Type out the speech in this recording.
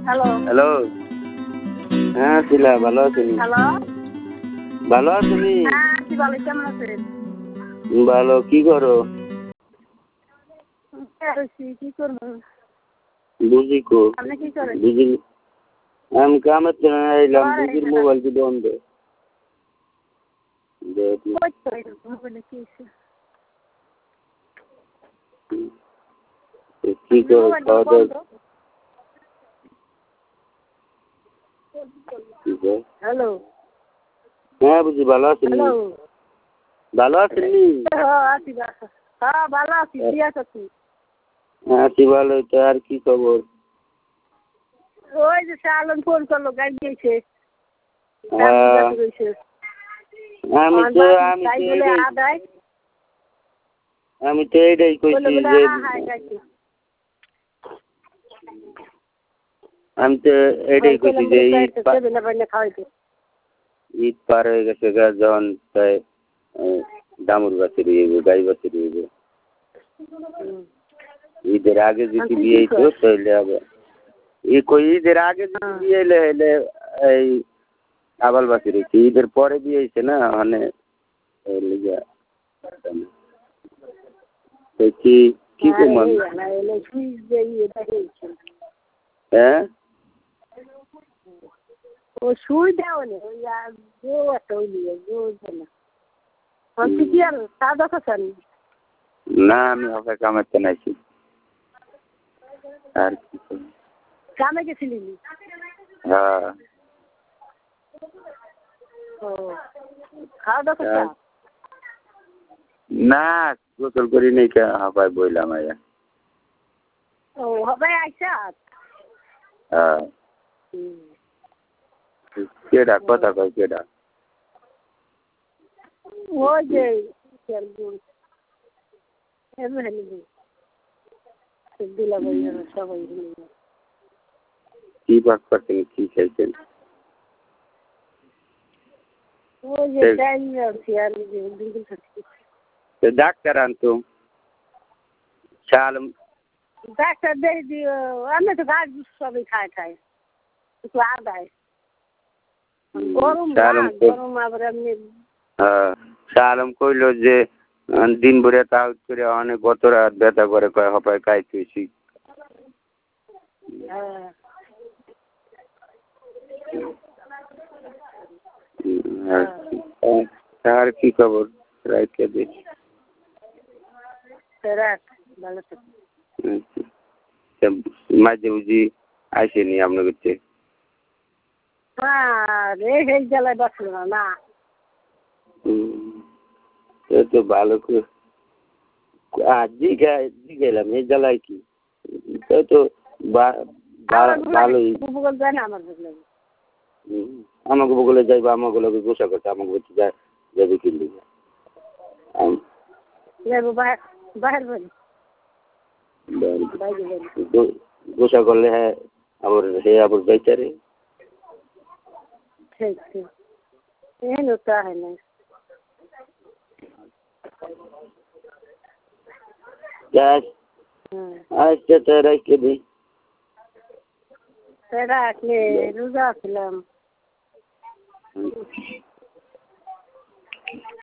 Hello hello. হ্যাঁ শিলা, ভালো আছেন? হ্যালো ভালো আছেনি? হ্যাঁ কি বলে কেমন আছেন? ভালো। কি করো? কি করবো? বুঝি কো আপনি কি করেন? বুঝি আমি কামের জন্য এলাম। বুঝির মোবাইল কি বন্ধ? কি করো? খাওয়া দাওয়া? হ্যালো হ্যাঁ বুঝি, ভালো আছেন? হ্যালো ভালো আছেননি? আছি হ্যাঁ ভালো আছি। কি আছি? আছি ভালো। তো আর কি খবর? ওই যে শালন ফোন করলো, গাড়ি দিয়েছে। আমি তো এইটাই কইছি যে আমি তো এইটাই কইছি যে ঈদ পার হয়ে গেছে, যখন তাই দামুর বাসে রইব, গাই বাসে রইব। ঈদের আগে যদি বিয়ে হইতো তাহলে আবার ঈদের আগে যদি বিয়ে হলে এই আবাল বাসে রয়েছে। ঈদের পরে বিয়ে হয়েছে না, মানে কি কি কমান? হ্যাঁ ও সুই দেওয়া নেই, ওই একটা ওই না আমি কি আর তা দেখাচ্ছেন না, আমি হবে কামাতে নাইছি। আর কি কামে গেছিলি? হ্যাঁ। ও খাওয়া দাওয়া? না গোসল করি নাই, হাবাই বইলাম আয়া। ও হবে আইসা। হ্যাঁ। কেডা কথা কয়? কেডা? ওই যে সবাই কি বাক করছেন? কি চাইছেন? ওই যে ডাক্তার আনতো শাল। ডাক্তার দেখি দিও, আমি তো গাছ সবই খায় একটু আদায় গরম গরম আবার এমনি। হ্যাঁ, শালম কইল যে দিন ভরে তাও করে অনেক গত রাত ব্যথা করে, কয় হপায় খাইতেছি। আর কি খবর? রাইতে দেখি ভালো মাঝে বুঝি আইসেনি আপনার কাছে? এই জ্বালায় বাঁচল না। তো ভালো করে গেলাম এই জ্বালায় কি তো ভালোই। আমাকে বগলে যাইবো, আমাকে লোকে গোসা করতে আমাকে বলতে যাবে কিনবি গোসা করলে। হ্যাঁ আবার হে আবার বেচারে होता है ना। আচ্ছা তো রেখে দিই। রাখলে রোজা ছিলাম।